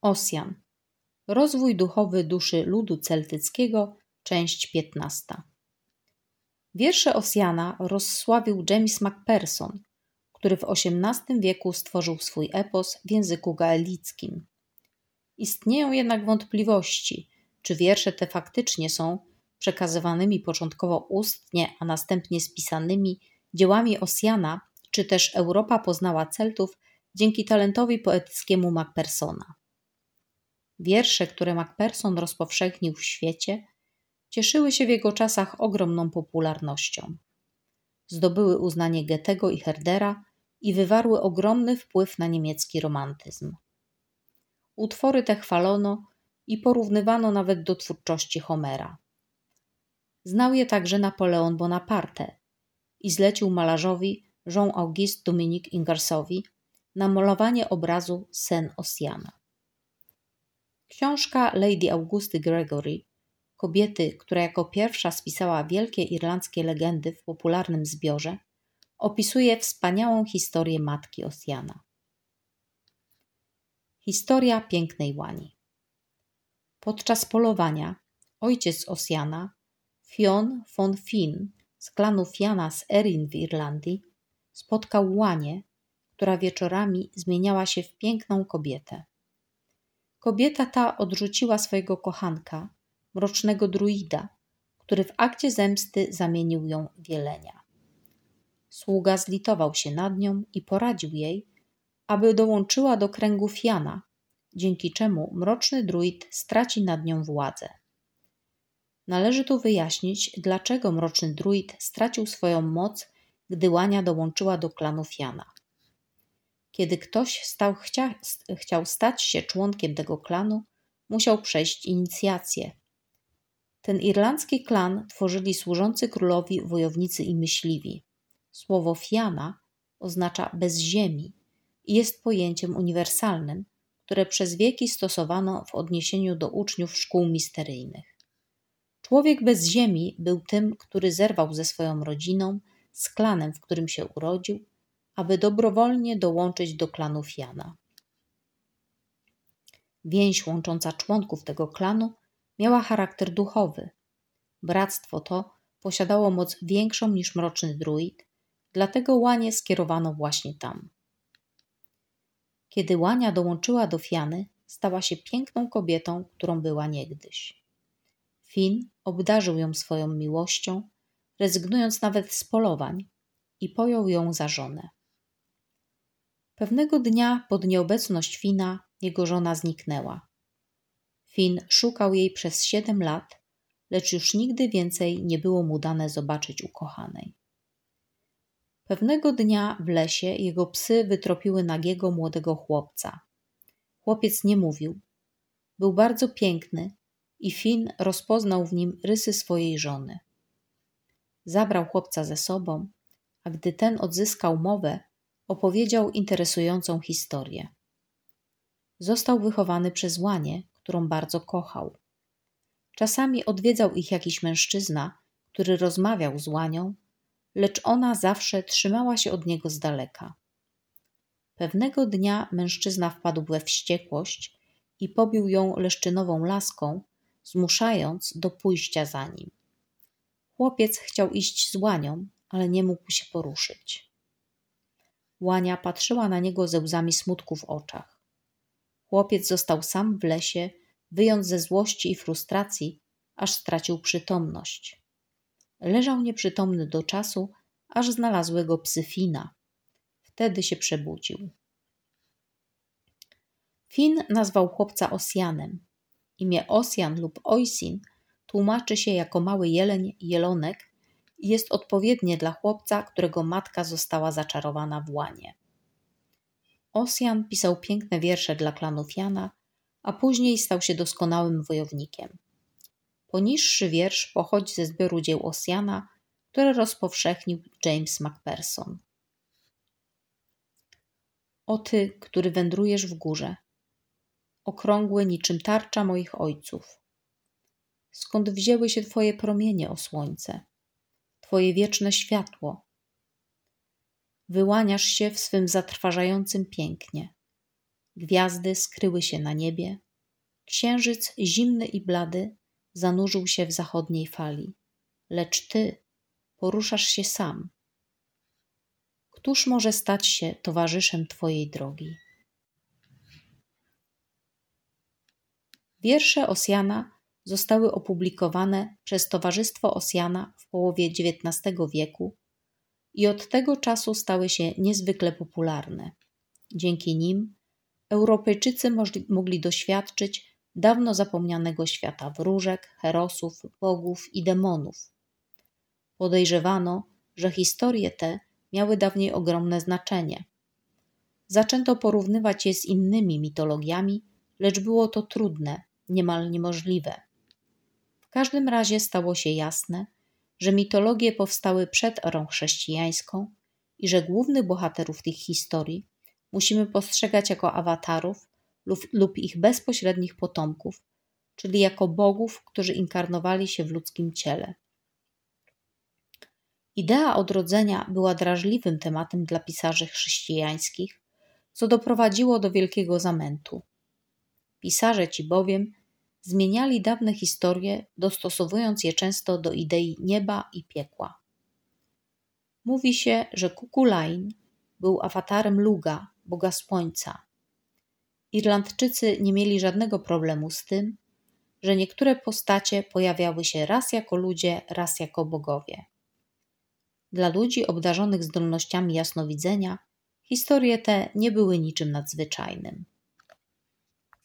Osjan. Rozwój duchowy duszy ludu celtyckiego, część 15. Wiersze Ossiana rozsławił James Macpherson, który w XVIII wieku stworzył swój epos w języku gaelickim. Istnieją jednak wątpliwości, czy wiersze te faktycznie są przekazywanymi początkowo ustnie, a następnie spisanymi dziełami Ossiana, czy też Europa poznała Celtów dzięki talentowi poetyckiemu Macphersona. Wiersze, które Macpherson rozpowszechnił w świecie, cieszyły się w jego czasach ogromną popularnością. Zdobyły uznanie Goethego i Herdera i wywarły ogromny wpływ na niemiecki romantyzm. Utwory te chwalono i porównywano nawet do twórczości Homera. Znał je także Napoleon Bonaparte i zlecił malarzowi Jean-Auguste Dominique Ingersowi namalowanie obrazu Sen Ossiana. Książka Lady Augusty Gregory, kobiety, która jako pierwsza spisała wielkie irlandzkie legendy w popularnym zbiorze, opisuje wspaniałą historię matki Ossiana. Historia pięknej łani. Podczas polowania ojciec Ossiana, Fionn von Finn z klanu Fianna z Erin w Irlandii, spotkał łanię, która wieczorami zmieniała się w piękną kobietę. Kobieta ta odrzuciła swojego kochanka, mrocznego druida, który w akcie zemsty zamienił ją w jelenia. Sługa zlitował się nad nią i poradził jej, aby dołączyła do kręgu Fianna, dzięki czemu mroczny druid straci nad nią władzę. Należy tu wyjaśnić, dlaczego mroczny druid stracił swoją moc, gdy łania dołączyła do klanu Fianna. Kiedy ktoś chciał stać się członkiem tego klanu, musiał przejść inicjację. Ten irlandzki klan tworzyli służący królowi wojownicy i myśliwi. Słowo Fianna oznacza bez ziemi i jest pojęciem uniwersalnym, które przez wieki stosowano w odniesieniu do uczniów szkół misteryjnych. Człowiek bez ziemi był tym, który zerwał ze swoją rodziną, z klanem, w którym się urodził, aby dobrowolnie dołączyć do klanu Fianna. Więź łącząca członków tego klanu miała charakter duchowy. Bractwo to posiadało moc większą niż mroczny druid, dlatego łanie skierowano właśnie tam. Kiedy łania dołączyła do Fianny, stała się piękną kobietą, którą była niegdyś. Finn obdarzył ją swoją miłością, rezygnując nawet z polowań, i pojął ją za żonę. Pewnego dnia pod nieobecność Finna jego żona zniknęła. Finn szukał jej przez 7 lat, lecz już nigdy więcej nie było mu dane zobaczyć ukochanej. Pewnego dnia w lesie jego psy wytropiły nagiego młodego chłopca. Chłopiec nie mówił. Był bardzo piękny i Finn rozpoznał w nim rysy swojej żony. Zabrał chłopca ze sobą, a gdy ten odzyskał mowę, opowiedział interesującą historię. Został wychowany przez łanię, którą bardzo kochał. Czasami odwiedzał ich jakiś mężczyzna, który rozmawiał z łanią, lecz ona zawsze trzymała się od niego z daleka. Pewnego dnia mężczyzna wpadł we wściekłość i pobił ją leszczynową laską, zmuszając do pójścia za nim. Chłopiec chciał iść z łanią, ale nie mógł się poruszyć. Łania patrzyła na niego ze łzami smutku w oczach. Chłopiec został sam w lesie, wyjąc ze złości i frustracji, aż stracił przytomność. Leżał nieprzytomny do czasu, aż znalazły go psy Finna. Wtedy się przebudził. Finn nazwał chłopca Ossianem. Imię Ossian lub Oisin tłumaczy się jako mały jeleń, jelonek i jest odpowiednie dla chłopca, którego matka została zaczarowana w łanie. Ossian pisał piękne wiersze dla klanu Fianna, a później stał się doskonałym wojownikiem. Poniższy wiersz pochodzi ze zbioru dzieł Ossiana, które rozpowszechnił James Macpherson. O ty, który wędrujesz w górze, okrągły niczym tarcza moich ojców. Skąd wzięły się twoje promienie, o słońce, twoje wieczne światło? Wyłaniasz się w swym zatrważającym pięknie. Gwiazdy skryły się na niebie. Księżyc, zimny i blady, zanurzył się w zachodniej fali. Lecz ty poruszasz się sam. Któż może stać się towarzyszem twojej drogi? Wiersze Ossiana zostały opublikowane przez Towarzystwo Ossiana w połowie XIX wieku i od tego czasu stały się niezwykle popularne. Dzięki nim Europejczycy mogli doświadczyć dawno zapomnianego świata wróżek, herosów, bogów i demonów. Podejrzewano, że historie te miały dawniej ogromne znaczenie. Zaczęto porównywać je z innymi mitologiami, lecz było to trudne, niemal niemożliwe. W każdym razie stało się jasne, że mitologie powstały przed erą chrześcijańską i że głównych bohaterów tych historii musimy postrzegać jako awatarów lub ich bezpośrednich potomków, czyli jako bogów, którzy inkarnowali się w ludzkim ciele. Idea odrodzenia była drażliwym tematem dla pisarzy chrześcijańskich, co doprowadziło do wielkiego zamętu. Pisarze ci bowiem zmieniali dawne historie, dostosowując je często do idei nieba i piekła. Mówi się, że Cuchulainn był awatarem Luga, boga słońca. Irlandczycy nie mieli żadnego problemu z tym, że niektóre postacie pojawiały się raz jako ludzie, raz jako bogowie. Dla ludzi obdarzonych zdolnościami jasnowidzenia historie te nie były niczym nadzwyczajnym.